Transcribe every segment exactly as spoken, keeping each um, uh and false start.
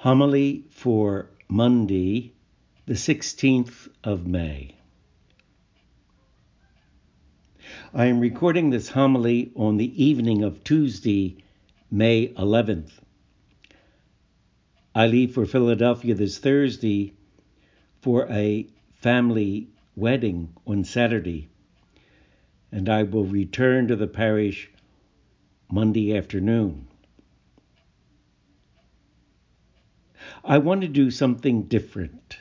Homily for Monday, the sixteenth of May. I am recording this homily on the evening of Tuesday, May eleventh. I leave for Philadelphia this Thursday for a family wedding on Saturday, and I will return to the parish Monday afternoon. I want to do something different.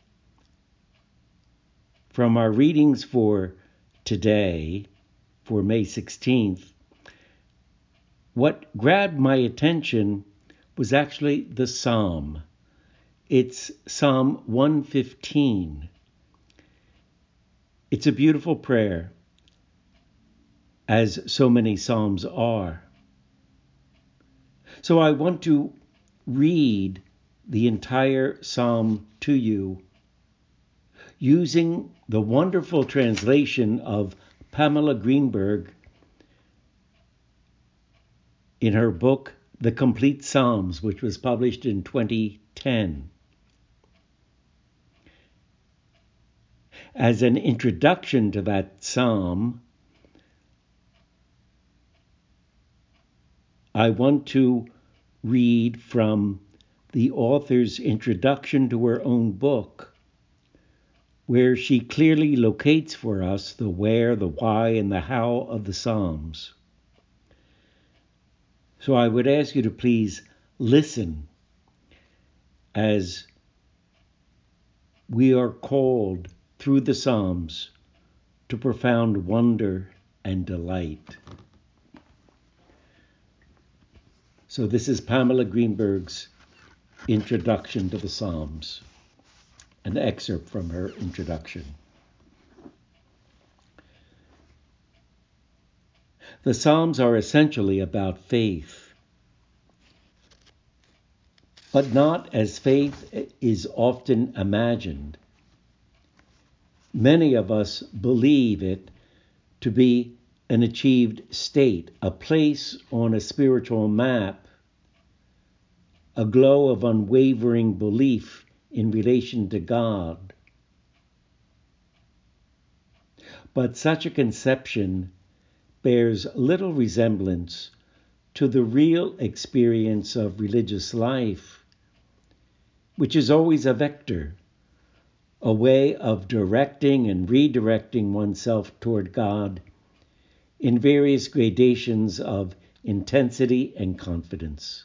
From our readings for today, for May sixteenth, what grabbed my attention was actually the psalm. It's Psalm one fifteen. It's a beautiful prayer, as so many psalms are. So I want to read the entire psalm to you using the wonderful translation of Pamela Greenberg in her book, The Complete Psalms, which was published in twenty ten. As an introduction to that psalm, I want to read from the author's introduction to her own book, where she clearly locates for us the where, the why, and the how of the Psalms. So I would ask you to please listen as we are called through the Psalms to profound wonder and delight. So this is Pamela Greenberg's introduction to the Psalms, an excerpt from her introduction. The Psalms are essentially about faith, but not as faith is often imagined. Many of us believe it to be an achieved state, a place on a spiritual map, a glow of unwavering belief in relation to God. But such a conception bears little resemblance to the real experience of religious life, which is always a vector, a way of directing and redirecting oneself toward God in various gradations of intensity and confidence.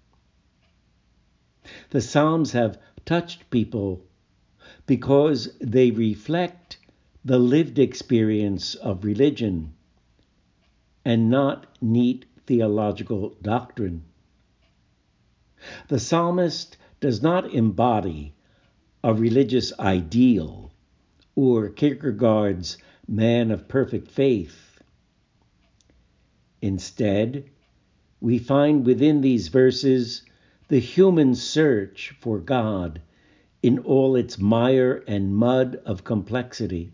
The Psalms have touched people because they reflect the lived experience of religion and not neat theological doctrine. The psalmist does not embody a religious ideal or Kierkegaard's man of perfect faith. Instead, we find within these verses the human search for God in all its mire and mud of complexity.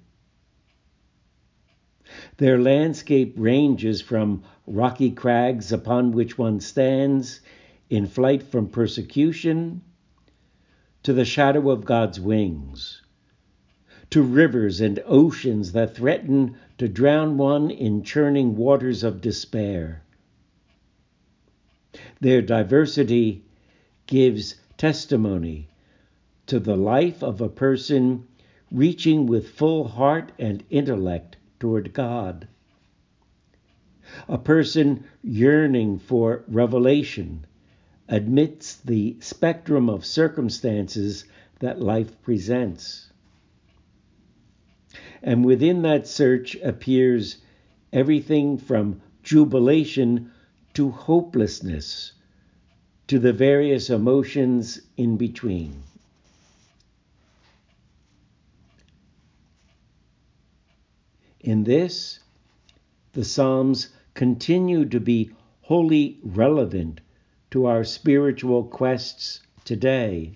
Their landscape ranges from rocky crags upon which one stands in flight from persecution to the shadow of God's wings, to rivers and oceans that threaten to drown one in churning waters of despair. Their diversity gives testimony to the life of a person reaching with full heart and intellect toward God, a person yearning for revelation amidst the spectrum of circumstances that life presents. And within that search appears everything from jubilation to hopelessness, to the various emotions in between. In this, the Psalms continue to be wholly relevant to our spiritual quests today.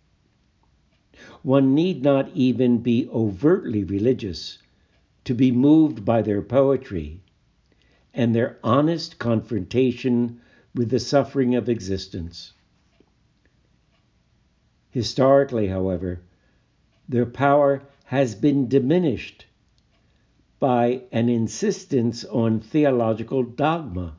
One need not even be overtly religious to be moved by their poetry and their honest confrontation with the suffering of existence. Historically, however, their power has been diminished by an insistence on theological dogma.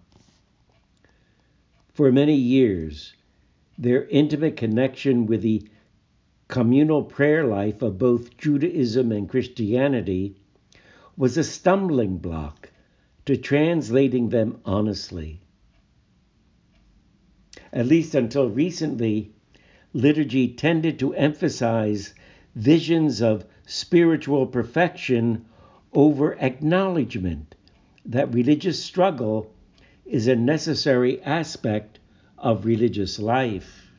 For many years, their intimate connection with the communal prayer life of both Judaism and Christianity was a stumbling block to translating them honestly. At least until recently, liturgy tended to emphasize visions of spiritual perfection over acknowledgement that religious struggle is a necessary aspect of religious life.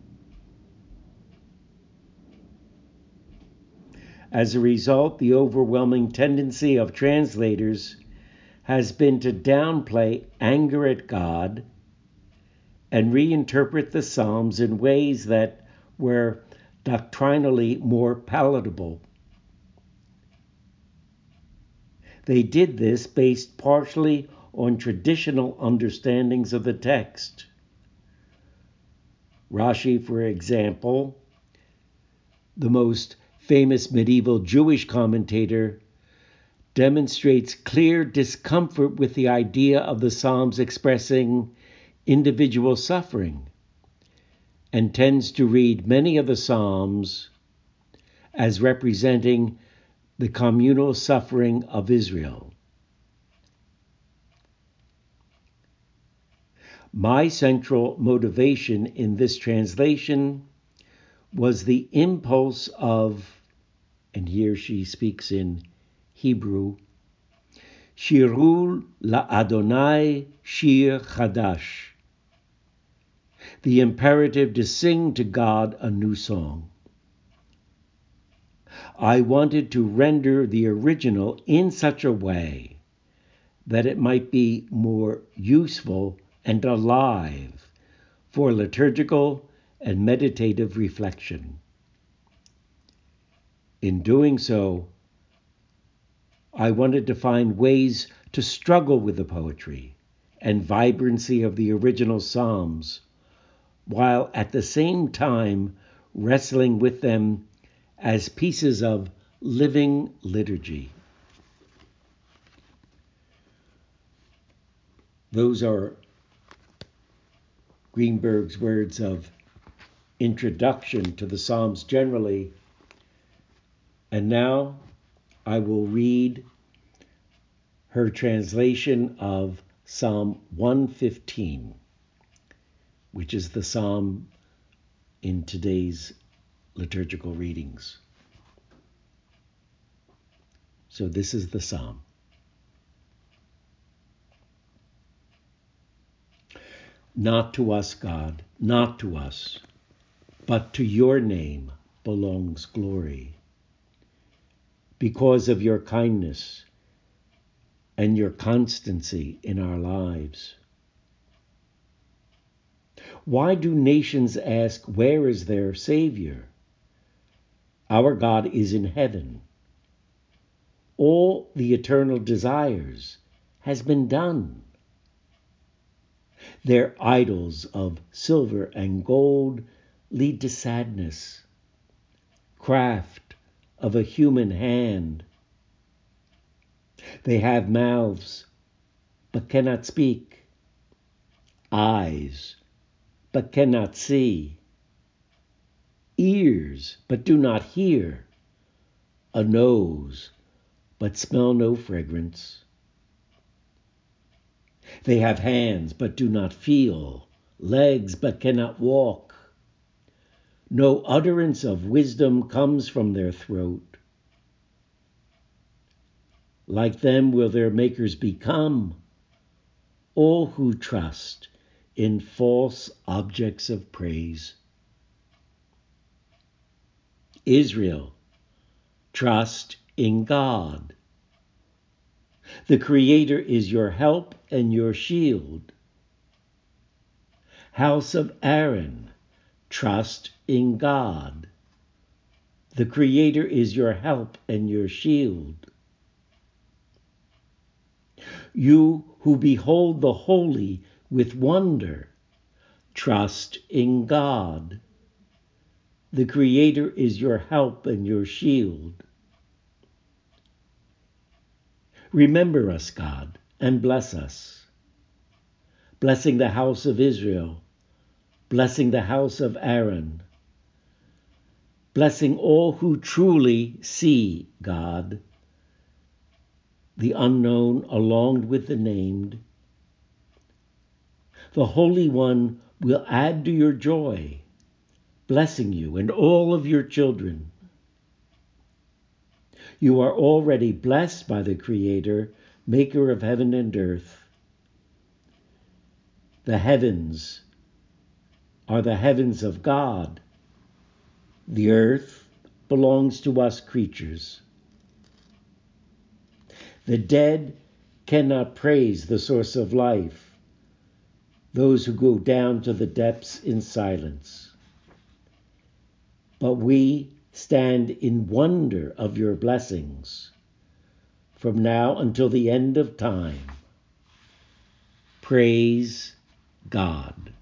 As a result, the overwhelming tendency of translators has been to downplay anger at God and reinterpret the Psalms in ways that were doctrinally more palatable. They did this based partially on traditional understandings of the text. Rashi, for example, the most famous medieval Jewish commentator, demonstrates clear discomfort with the idea of the Psalms expressing individual suffering, and tends to read many of the Psalms as representing the communal suffering of Israel. My central motivation in this translation was the impulse of, and here she speaks in Hebrew, Shirul LaAdonai Shir Chadash, the imperative to sing to God a new song. I wanted to render the original in such a way that it might be more useful and alive for liturgical and meditative reflection. In doing so, I wanted to find ways to struggle with the poetry and vibrancy of the original Psalms, while at the same time wrestling with them as pieces of living liturgy. Those are Greenberg's words of introduction to the Psalms generally. And now I will read her translation of Psalm one fifteen, which is the psalm in today's liturgical readings. So this is the psalm. Not to us, God, not to us, but to your name belongs glory, because of your kindness and your constancy in our lives. Why do nations ask, where is their Savior? Our God is in heaven. All the eternal desires has been done. Their idols of silver and gold lead to sadness, craft of a human hand. They have mouths, but cannot speak, eyes, but cannot see, ears, but do not hear, a nose, but smell no fragrance. They have hands, but do not feel, legs, but cannot walk. No utterance of wisdom comes from their throat. Like them will their makers become, all who trust in false objects of praise. Israel, trust in God. The Creator is your help and your shield. House of Aaron, trust in God. The Creator is your help and your shield. You who behold the holy with wonder, trust in God. The Creator is your help and your shield. Remember us, God, and bless us, blessing the house of Israel, blessing the house of Aaron, blessing all who truly see God, the unknown along with the named. The Holy One will add to your joy, blessing you and all of your children. You are already blessed by the Creator, maker of heaven and earth. The heavens are the heavens of God. The earth belongs to us creatures. The dead cannot praise the source of life, those who go down to the depths in silence. But we stand in wonder of your blessings from now until the end of time. Praise God.